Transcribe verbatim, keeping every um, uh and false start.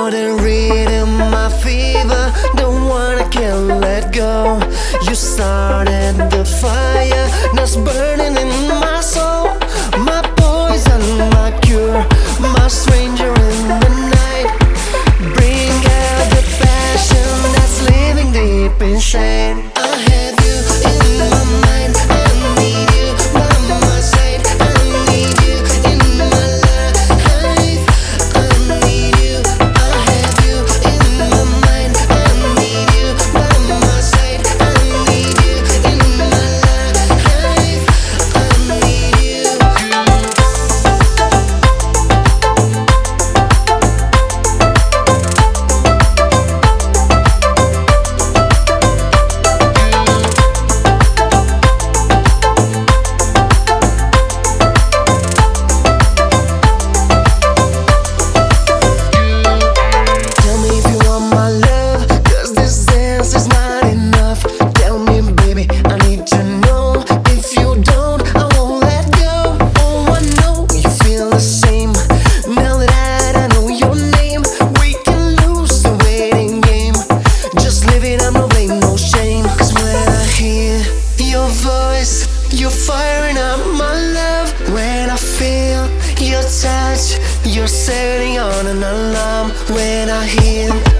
You're the rhythm, my fever, the one I can't let go. You started the fire, that's burning in my soul. My poison, my cure, my stranger in the night. Bring out the passion that's living deep inside. I have you in my mind, I need you by my side. I need you in my life, I need you. I have you in my mind, I need you by my side. I need you in my life, I need you. Tell me if you want my love, 'cause this dance is not enough. Tell me, baby, I need to know. If you don't, I won't let go. Oh, I know you feel the same. Now that I know your name, we can lose the waiting game. Just live it, I'm no blame, no shame. 'Cause when I hear your voice, you're firing up my love. When I feel your touch, you're setting on an alarm. When I hear